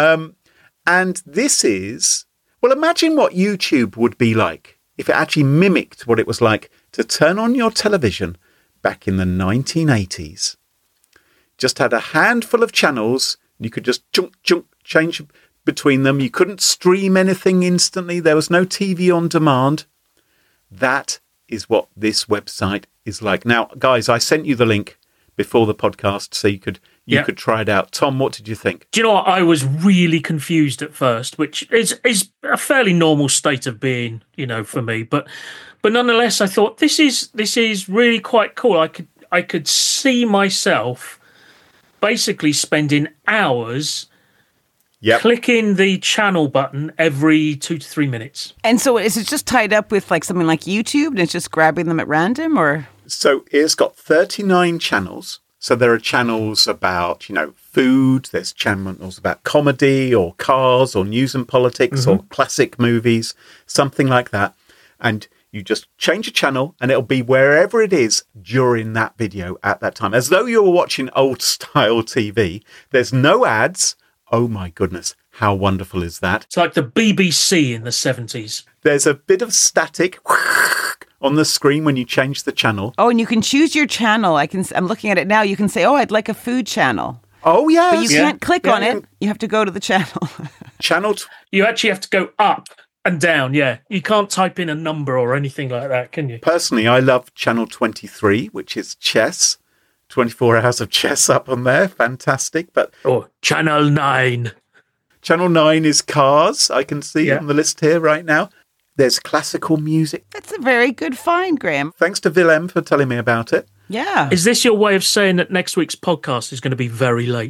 And this is, well, imagine what YouTube would be like if it actually mimicked what it was like to turn on your television back in the 1980s. Just had a handful of channels. You could just change between them. You couldn't stream anything instantly. There was no TV on demand. That is what this website is like. Now, guys, I sent you the link before the podcast so you could try it out. Tom, what did you think? Do you know what? I was really confused at first, which is a fairly normal state of being, for me. But nonetheless, I thought this is really quite cool. I could see myself basically spending hours clicking the channel button every 2 to 3 minutes. And so is it just tied up with like something like YouTube and it's just grabbing them at random, or? So it's got 39 channels. So there are channels about, food. There's channels about comedy or cars or news and politics or classic movies, something like that. And you just change a channel and it'll be wherever it is during that video at that time. As though you were watching old style TV. There's no ads. Oh my goodness. How wonderful is that? It's like the BBC in the 70s. There's a bit of static on the screen when you change the channel. Oh, and you can choose your channel. I'm looking at it now. You can say, I'd like a food channel. Oh, yeah. But you can't click on it. You have to go to the channel. You actually have to go up and down, yeah. You can't type in a number or anything like that, can you? Personally, I love channel 23, which is chess. 24 hours of chess up on there. Fantastic. Or channel 9. Channel 9 is cars, I can see on the list here right now. There's classical music. That's a very good find, Graham. Thanks to Willem for telling me about it. Yeah. Is this your way of saying that next week's podcast is going to be very late?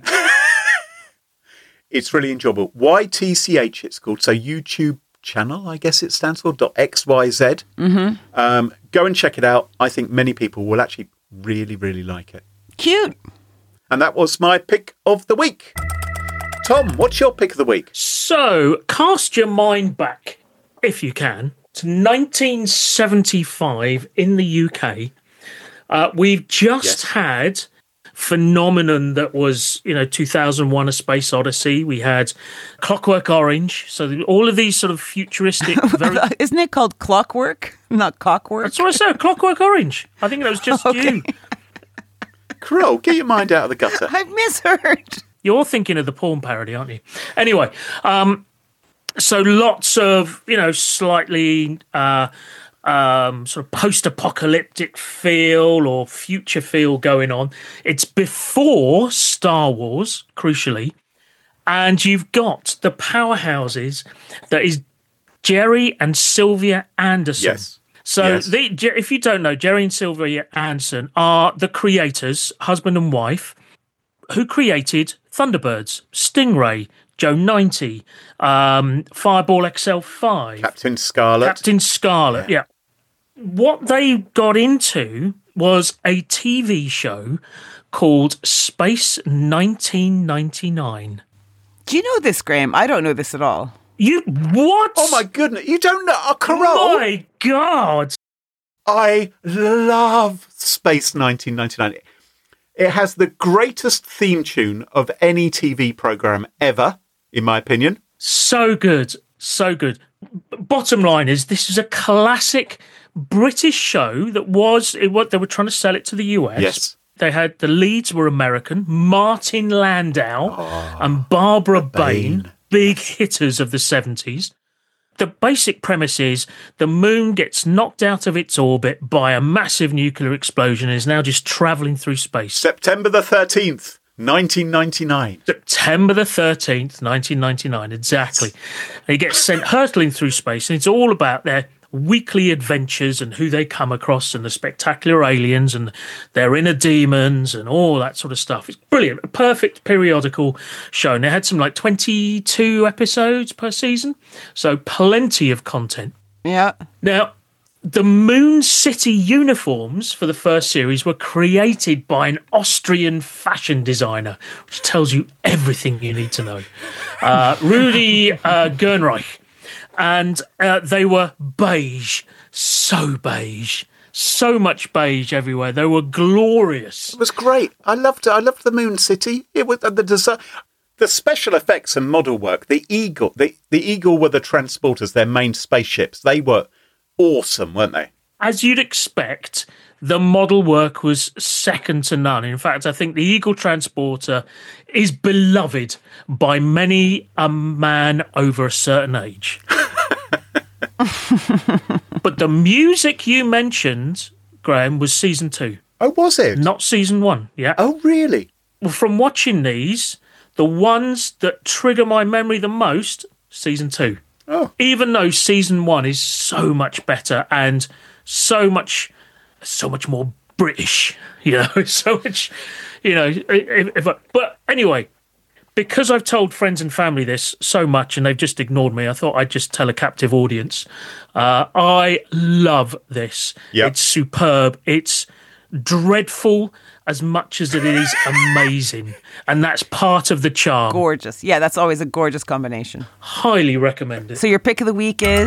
It's really enjoyable. YTCH it's called. So YouTube channel, I guess it stands for, .xyz. Go and check it out. I think many people will actually really, really like it. Cute. And that was my pick of the week. Tom, what's your pick of the week? So, cast your mind back, if you can, to 1975 in the UK. We've just had phenomenon that was, 2001: A Space Odyssey. We had Clockwork Orange. So all of these sort of futuristic... Isn't it called Clockwork, not Cockwork? That's what I said, Clockwork Orange. I think that was just you. Crow, get your mind out of the gutter. I've misheard. You're thinking of the porn parody, aren't you? Anyway, so lots of, slightly... sort of post-apocalyptic feel or future feel going on. It's before Star Wars, crucially, and you've got the powerhouses that is Jerry and Sylvia Anderson. Yes. So Yes. if you don't know, Jerry and Sylvia Anderson are the creators, husband and wife, who created Thunderbirds, Stingray, Joe 90, Fireball XL5, Captain Scarlet. Yeah. What they got into was a TV show called Space 1999. Do you know this, Graham? I don't know this at all. You what? Oh my goodness! You don't know, Carol? My God! I love Space 1999. It has the greatest theme tune of any TV program ever, in my opinion. So good, so good. Bottom line is, this is a classic British show that they were trying to sell it to the US. Yes. They had the leads were American, Martin Landau and Barbara Bain, big hitters of the 70s. The basic premise is the moon gets knocked out of its orbit by a massive nuclear explosion and is now just travelling through space. September the 13th, 1999. September the 13th, 1999, exactly. And he gets sent hurtling through space, and it's all about their weekly adventures and who they come across and the spectacular aliens and their inner demons and all that sort of stuff. It's brilliant. A perfect periodical show. And they had some like 22 episodes per season, so plenty of content. Yeah. Now, the Moon City uniforms for the first series were created by an Austrian fashion designer, which tells you everything you need to know. Rudi Gernreich. And they were beige, so much beige everywhere. They were glorious. It was great. I loved it. I loved the Moon City. It was the design, the special effects and model work. The Eagle, the Eagle were the transporters, their main spaceships. They were awesome, weren't they? As you'd expect, the model work was second to none. In fact, I think the Eagle transporter is beloved by many a man over a certain age. But the music you mentioned, Graham, was season 2. Oh, was it? Not season 1, yeah. Oh, really? Well, from watching these, the ones that trigger my memory the most, season 2. Oh. Even though season 1 is so much better and so much more British, so much, but anyway, because I've told friends and family this so much and they've just ignored me, I thought I'd just tell a captive audience. I love this. Yep. It's superb. It's dreadful as much as it is amazing. And that's part of the charm. Gorgeous. Yeah, that's always a gorgeous combination. Highly recommended. So your pick of the week is?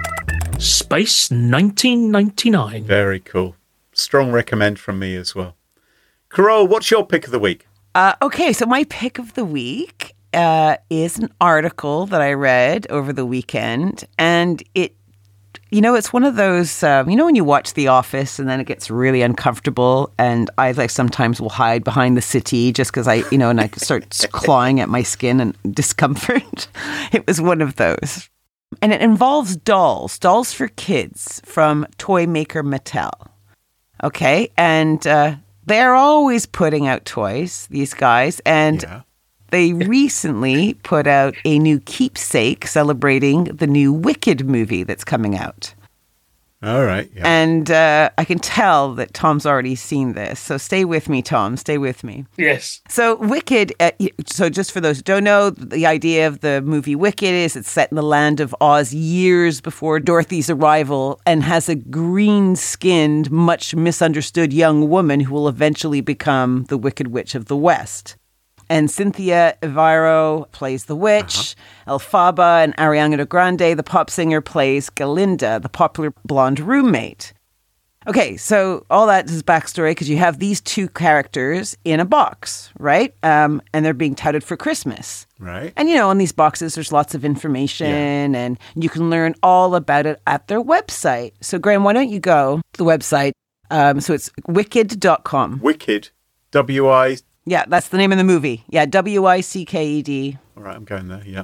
Space 1999. Very cool. Strong recommend from me as well. Carol, what's your pick of the week? Okay, so my pick of the week is an article that I read over the weekend. And it's one of those, when you watch The Office and then it gets really uncomfortable, and I sometimes will hide behind the city just because and I start clawing at my skin and discomfort. It was one of those. And it involves dolls for kids from toy maker Mattel. Okay, and they're always putting out toys, these guys, and they recently put out a new keepsake celebrating the new Wicked movie that's coming out. All right. Yeah. And I can tell that Tom's already seen this. So stay with me, Tom. Stay with me. Yes. So Wicked, so just for those who don't know, the idea of the movie Wicked is it's set in the land of Oz years before Dorothy's arrival and has a green-skinned, much misunderstood young woman who will eventually become the Wicked Witch of the West. And Cynthia Eviro plays the witch. Elphaba and Ariana Grande, the pop singer, plays Galinda, the popular blonde roommate. Okay, so all that is backstory because you have these two characters in a box, right? And they're being touted for Christmas. Right. And, on these boxes, there's lots of information and you can learn all about it at their website. So, Graham, why don't you go to the website? So it's wicked.com. Wicked. W-I... Yeah, that's the name of the movie. Yeah, WICKED. All right, I'm going there, yeah.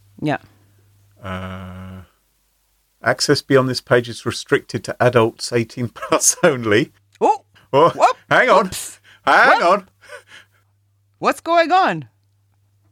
Yeah. Access beyond this page is restricted to adults 18 plus only. Oh, hang on. Whoops. Hang on. What's going on?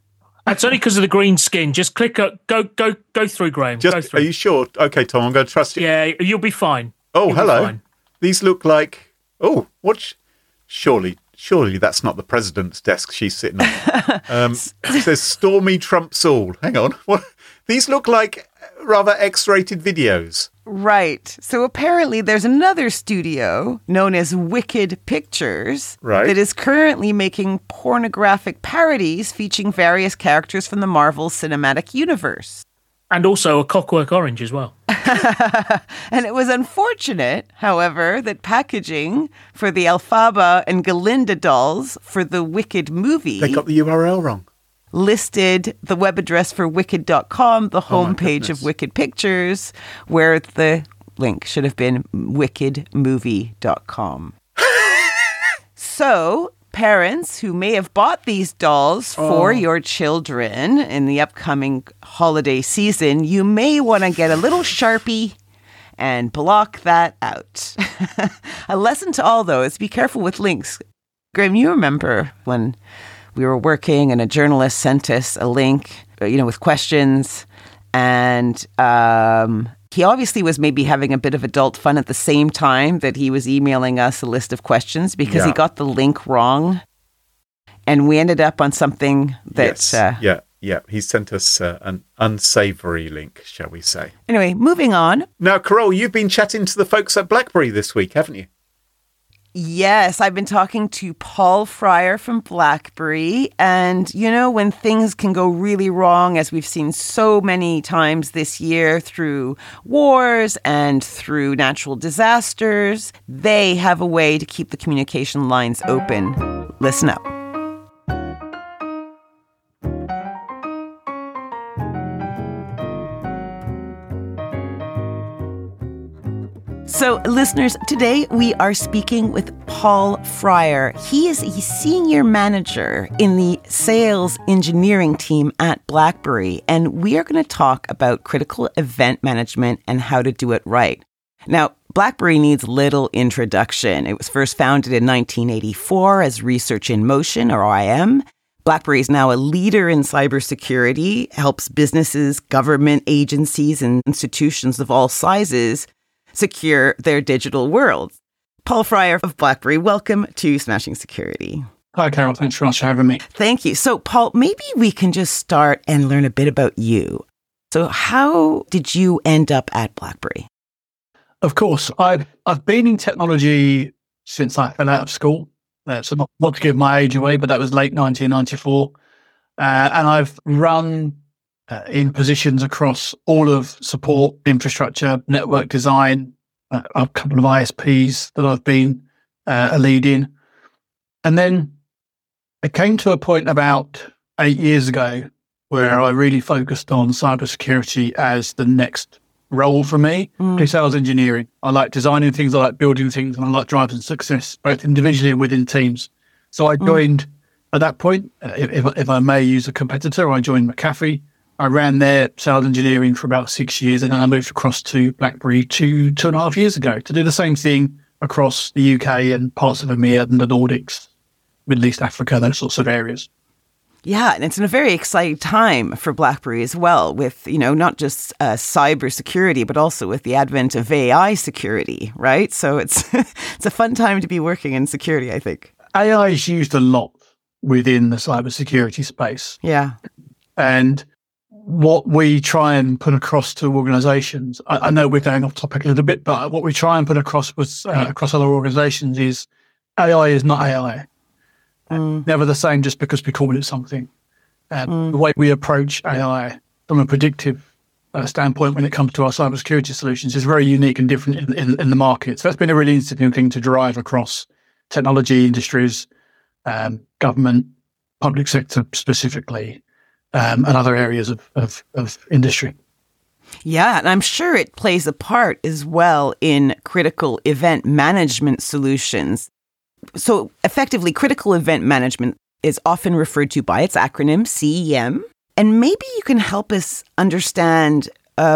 That's only because of the green skin. Just click go through, Graham. Go through. Are you sure? Okay, Tom, I'm going to trust you. Yeah, you'll be fine. Oh, You'll hello. be fine. These look like... Oh, what... Surely that's not the president's desk she's sitting on. It says Stormy trumps all. Hang on. What? These look like rather X-rated videos. Right. So apparently there's another studio known as Wicked Pictures that is currently making pornographic parodies featuring various characters from the Marvel Cinematic Universe. And also a Clockwork Orange as well. And it was unfortunate, however, that packaging for the Elphaba and Galinda dolls for the Wicked movie... They got the URL wrong. ...listed the web address for Wicked.com, the homepage of Wicked Pictures, where the link should have been wickedmovie.com. So... parents who may have bought these dolls for your children in the upcoming holiday season, you may want to get a little Sharpie and block that out. A lesson to all, though, is be careful with links. Graham, you remember when we were working and a journalist sent us a link, with questions, and he obviously was maybe having a bit of adult fun at the same time that he was emailing us a list of questions because he got the link wrong. And we ended up on something that... Yes. He sent us an unsavory link, shall we say. Anyway, moving on. Now, Carole, you've been chatting to the folks at BlackBerry this week, haven't you? Yes, I've been talking to Paul Fryer from BlackBerry. And, when things can go really wrong, as we've seen so many times this year through wars and through natural disasters, they have a way to keep the communication lines open. Listen up. So, listeners, today we are speaking with Paul Fryer. He is a senior manager in the sales engineering team at BlackBerry, and we are going to talk about critical event management and how to do it right. Now, BlackBerry needs little introduction. It was first founded in 1984 as Research in Motion, or RIM. BlackBerry is now a leader in cybersecurity, helps businesses, government agencies, and institutions of all sizes secure their digital worlds. Paul Fryer of BlackBerry, welcome to Smashing Security. Hi, Carol. Thanks very much for having me. Thank you. So, Paul, maybe we can just start and learn a bit about you. So how did you end up at BlackBerry? Of course. I've been in technology since I fell out of school. So not to give my age away, but that was late 1994. And I've run in positions across all of support, infrastructure, network design, a couple of ISPs that I've been a lead in. And then it came to a point about 8 years ago where I really focused on cybersecurity as the next role for me. Sales engineering. I like designing things, I like building things, and I like driving success, both individually and within teams. So I joined at that point, if I may use a competitor, I joined McAfee. I ran their sales engineering for about 6 years, and then I moved across to BlackBerry two and a half years ago to do the same thing across the UK and parts of EMEA and the Nordics, Middle East, Africa, those sorts of areas. Yeah, and it's in a very exciting time for BlackBerry as well, with, not just cyber security, but also with the advent of AI security, right? So it's a fun time to be working in security, I think. AI is used a lot within the cybersecurity space. Yeah. And what we try and put across to organizations, I know we're going off topic a little bit, but what we try and put across across other organizations is AI is not AI. Never the same just because we call it something. The way we approach AI from a predictive standpoint when it comes to our cybersecurity solutions is very unique and different in the market. So that's been a really interesting thing to drive across technology industries, government, public sector specifically, and other areas of industry. Yeah, and I'm sure it plays a part as well in critical event management solutions. So effectively, critical event management is often referred to by its acronym, CEM. And maybe you can help us understand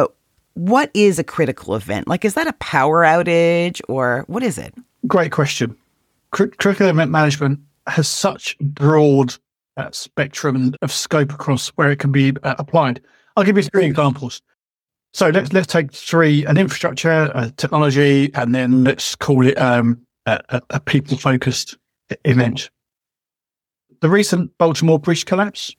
what is a critical event? Like, is that a power outage or what is it? Great question. Critical event management has such broad spectrum of scope across where it can be applied. I'll give you 3 examples. So let's take 3: an infrastructure, a technology, and then let's call it a people-focused event. The recent Baltimore bridge collapse,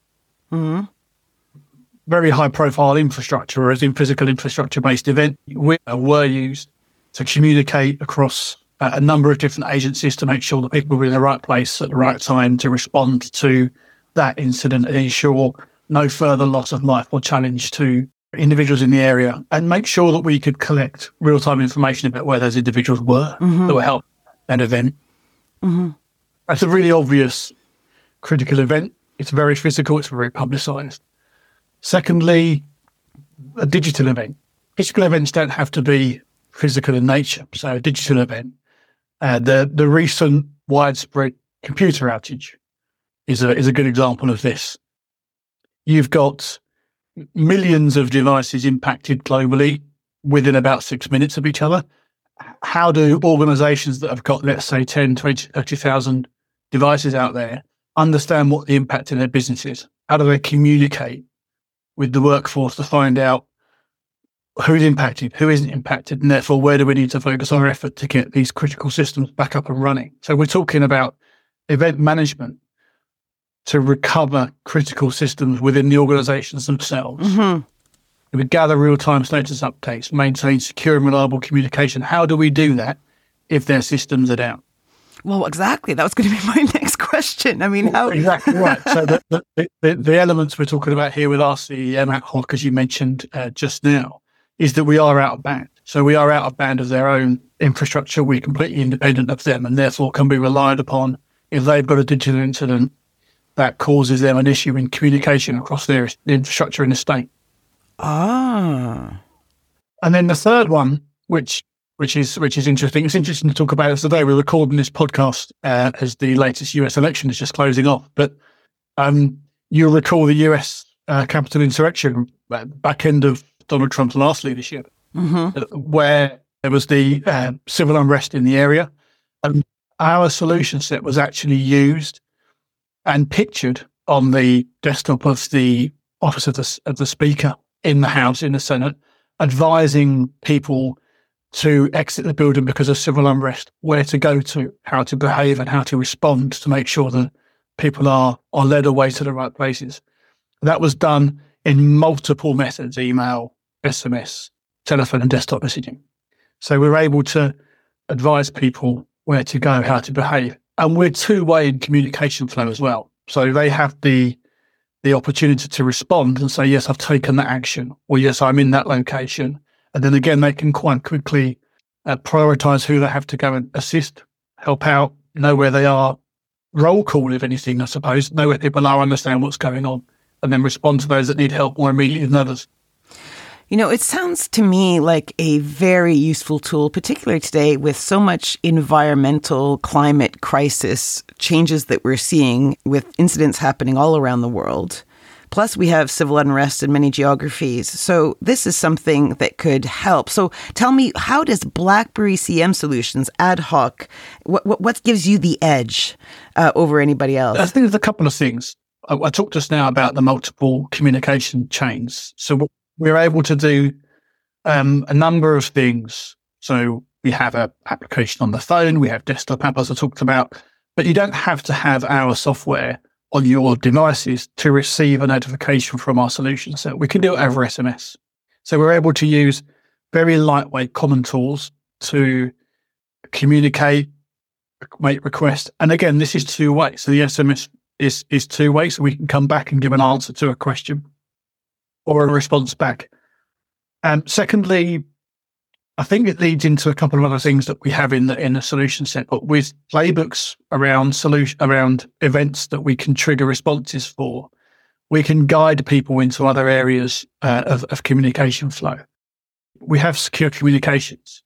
very high-profile infrastructure, as in physical infrastructure-based event, were used to communicate across a number of different agencies to make sure that people were in the right place at the right time to respond to that incident and ensure no further loss of life or challenge to individuals in the area, and make sure that we could collect real-time information about where those individuals were that were helping that event. That's a really obvious critical event. It's very physical. It's very publicised. Secondly, a digital event. Physical events don't have to be physical in nature. So a digital event. The recent widespread computer outage is a good example of this. You've got millions of devices impacted globally within about 6 minutes of each other. How do organisations that have got, let's say, 10, 20, 30,000 devices out there understand what the impact in their business is? How do they communicate with the workforce to find out who's impacted, who isn't impacted, and therefore where do we need to focus our effort to get these critical systems back up and running? So we're talking about event management to recover critical systems within the organisations themselves. We would gather real-time status updates, maintain secure and reliable communication. How do we do that if their systems are down? Well, exactly. That was going to be my next question. I mean, how... Exactly right. So the elements we're talking about here with RCEM ad hoc, as you mentioned just now, is that we are out of band. So we are out of band of their own infrastructure. We're completely independent of them and therefore can be relied upon if they've got a digital incident that causes them an issue in communication across their infrastructure in the state. Ah. And then the third one, which is interesting. It's interesting to talk about this today. We're recording this podcast as the latest US election is just closing off. But you'll recall the US Capitol insurrection back end of Donald Trump's last leadership, where there was the civil unrest in the area. And our solution set was actually used and pictured on the desktop of the office of the Speaker in the House, in the Senate, advising people to exit the building because of civil unrest, where to go to, how to behave and how to respond to make sure that people are led away to the right places. That was done in multiple methods: email, SMS, telephone and desktop messaging. So we're able to advise people where to go, how to behave. And we're two-way in communication flow as well. So they have the opportunity to respond and say, yes, I've taken that action, or yes, I'm in that location. And then again, they can quite quickly prioritise who they have to go and assist, help out, know where they are, roll call, if anything, I suppose, know where people are, understand what's going on, and then respond to those that need help more immediately than others. You know, it sounds to me like a very useful tool, particularly today with so much environmental climate crisis changes that we're seeing with incidents happening all around the world. Plus, we have civil unrest in many geographies. So this is something that could help. So tell me, how does BlackBerry CM Solutions ad hoc, what gives you the edge over anybody else? I think there's a couple of things. I talked just now about the multiple communication chains. So we're able to do a number of things. So we have an application on the phone, we have desktop apps, as I talked about, but you don't have to have our software on your devices to receive a notification from our solution set. We can do it over SMS. So we're able to use very lightweight common tools to communicate, make requests. And again, this is two-way. So the SMS is two-way, so we can come back and give an answer to a question or a response back. Secondly, I think it leads into a couple of other things that we have in the solution set, but with playbooks around events that we can trigger responses for, we can guide people into other areas of communication flow. We have secure communications,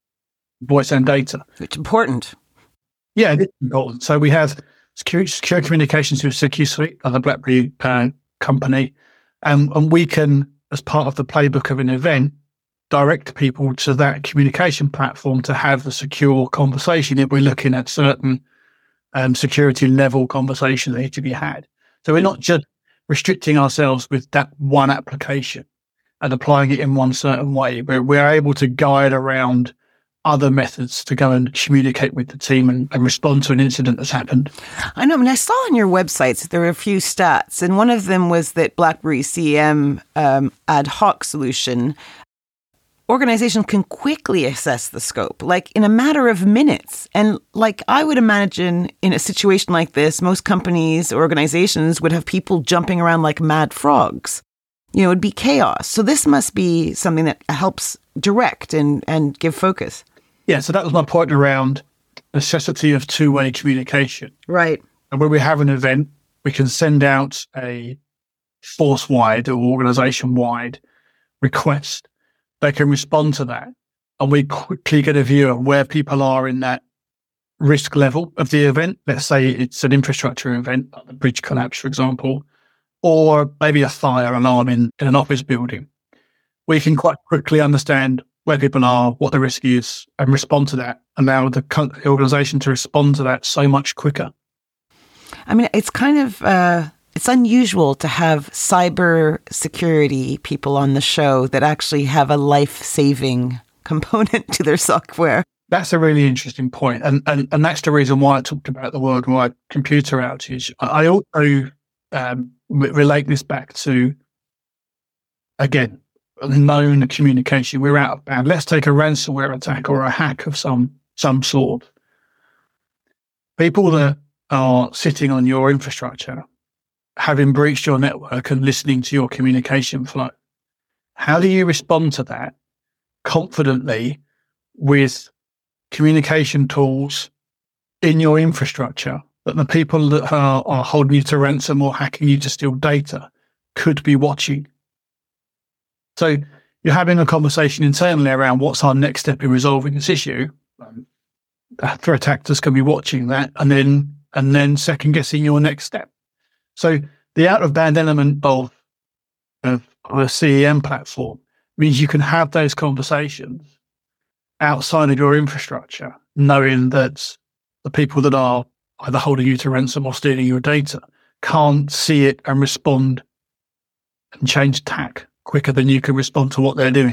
voice and data. It's important. Yeah, it's important. So we have secure communications with Secure Suite, the BlackBerry company, and we can, as part of the playbook of an event, direct people to that communication platform to have a secure conversation if we're looking at certain security level conversations that need to be had. So we're not just restricting ourselves with that one application and applying it in one certain way, but we're able to guide around other methods to go and communicate with the team and respond to an incident that's happened. I know. I mean, I saw on your websites there were a few stats, and one of them was that BlackBerry CEM ad hoc solution, organizations can quickly assess the scope, like in a matter of minutes. And like I would imagine in a situation like this, most companies, organizations would have people jumping around like mad frogs. You know, it'd be chaos. So this must be something that helps direct and give focus. Yeah, so that was my point around necessity of two-way communication. Right. And when we have an event, we can send out a force-wide or organization-wide request. They can respond to that, and we quickly get a view of where people are in that risk level of the event. Let's say it's an infrastructure event, like the bridge collapse, for example, or maybe a fire alarm in an office building. We can quite quickly understand where people are, what the risk is, and respond to that, allow the organization to respond to that so much quicker. I mean, it's kind of, it's unusual to have cyber security people on the show that actually have a life-saving component to their software. That's a really interesting point. And that's the reason why I talked about the worldwide computer outage. I also relate this back to, again, known communication. We're out of band. Let's take a ransomware attack or a hack of some sort. People that are sitting on your infrastructure, having breached your network and listening to your communication flow. How do you respond to that confidently with communication tools in your infrastructure that the people that are holding you to ransom or hacking you to steal data could be watching? So you're having a conversation internally around what's our next step in resolving this issue. Threat actors can be watching that and then second guessing your next step. So the out of band element of a CEM platform means you can have those conversations outside of your infrastructure, knowing that the people that are either holding you to ransom or stealing your data can't see it and respond and change tack quicker than you can respond to what they're doing.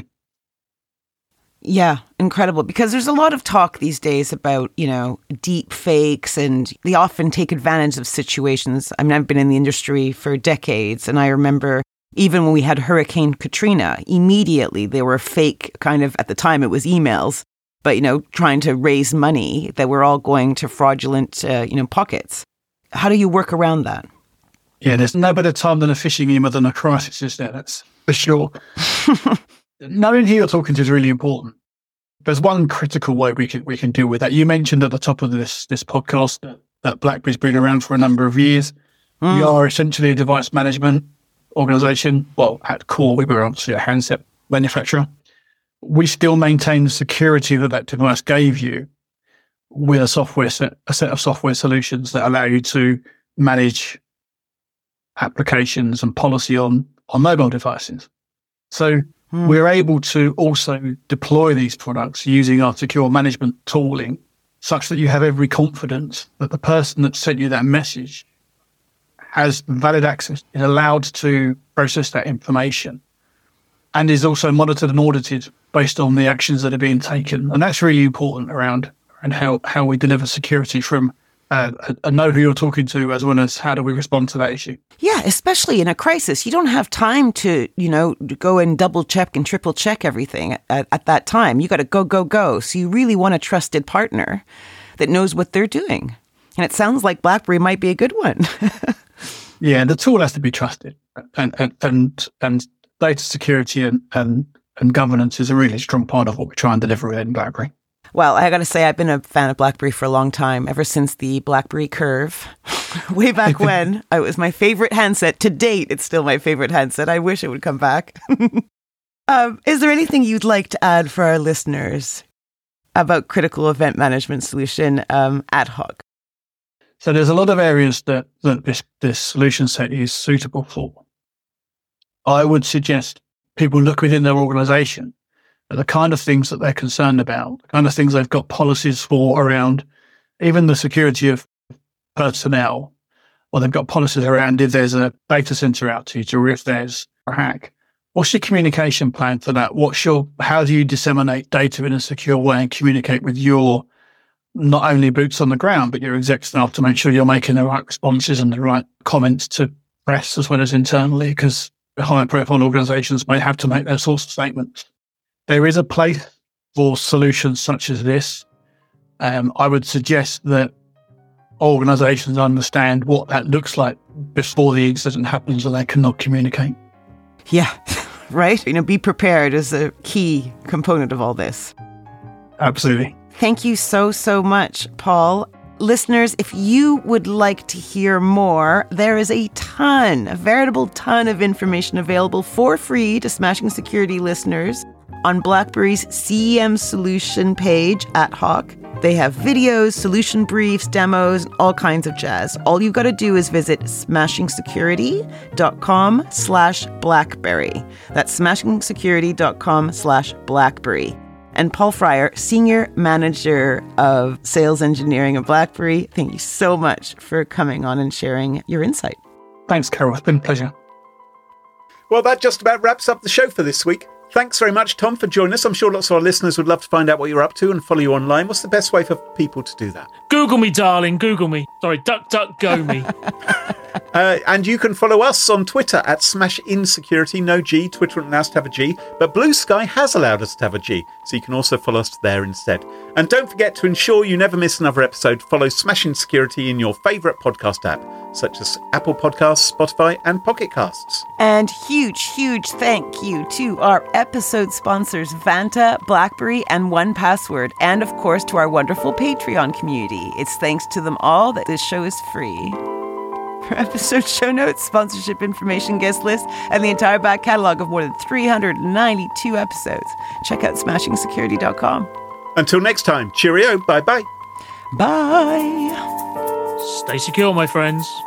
Yeah, incredible. Because there's a lot of talk these days about, you know, deep fakes, and they often take advantage of situations. I mean, I've been in the industry for decades, and I remember even when we had Hurricane Katrina, immediately there were fake kind of, at the time it was emails, but, you know, trying to raise money that were all going to fraudulent, pockets. How do you work around that? Yeah, there's no better time than a phishing email than a crisis, is there? That's for sure. Knowing who you're talking to is really important. There's one critical way we can deal with that. You mentioned at the top of this podcast that BlackBerry's been around for a number of years. We are essentially a device management organization. Well, at core, we were obviously a handset manufacturer. We still maintain the security that device gave you with a set of software solutions that allow you to manage applications and policy on mobile devices. So we're able to also deploy these products using our secure management tooling such that you have every confidence that the person that sent you that message has valid access, is allowed to process that information, and is also monitored and audited based on the actions that are being taken. And that's really important around how we deliver security from know who you're talking to, as well as how do we respond to that issue. Yeah, especially in a crisis. You don't have time to, go and double check and triple check everything at that time. You got to go. So you really want a trusted partner that knows what they're doing. And it sounds like BlackBerry might be a good one. Yeah, the tool has to be trusted, and data security and governance is a really strong part of what we try and deliver within BlackBerry. Well, I got to say, I've been a fan of BlackBerry for a long time, ever since the BlackBerry Curve. Way back when, it was my favorite handset. To date, it's still my favorite handset. I wish it would come back. Is there anything you'd like to add for our listeners about critical event management solution ad hoc? So there's a lot of areas that this solution set is suitable for. I would suggest people look within their organization at the kind of things that they're concerned about, the kind of things they've got policies for around even the security of personnel, or they've got policies around if there's a data center outage or if there's a hack. What's your communication plan for that? How do you disseminate data in a secure way and communicate with your not only boots on the ground, but your exec staff to make sure you're making the right responses and the right comments to press as well as internally? Because higher profile organizations may have to make those sorts of statements. There is a place for solutions such as this. I would suggest that organizations understand what that looks like before the incident happens and they cannot communicate. Yeah, right? Be prepared is a key component of all this. Absolutely. Thank you so, so much, Paul. Listeners, if you would like to hear more, there is a veritable ton of information available for free to Smashing Security listeners on BlackBerry's CEM solution page at Hawk. They have videos, solution briefs, demos, all kinds of jazz. All you've got to do is visit smashingsecurity.com/BlackBerry. That's smashingsecurity.com/BlackBerry. And Paul Fryer, Senior Manager of Sales Engineering at BlackBerry, thank you so much for coming on and sharing your insight. Thanks, Carol. It's been a pleasure. Well, that just about wraps up the show for this week. Thanks very much, Tom, for joining us. I'm sure lots of our listeners would love to find out what you're up to and follow you online. What's the best way for people to do that? Google me, darling. Google me. Sorry, DuckDuckGo me. And you can follow us on Twitter at SmashInSecurity. No G. Twitter wouldn't allow us to have a G, but Blue Sky has allowed us to have a G, so you can also follow us there instead. And don't forget, to ensure you never miss another episode, follow Smashing Security in your favourite podcast app, such as Apple Podcasts, Spotify, and Pocket Casts. And huge thank you to our episode sponsors, Vanta, BlackBerry, and 1Password, and of course to our wonderful Patreon community. It's thanks to them all that this show is free. For episode show notes, sponsorship information, guest list, and the entire back catalog of more than 392 episodes, check out smashingsecurity.com. Until next time, cheerio, bye-bye. Bye. Stay secure, my friends.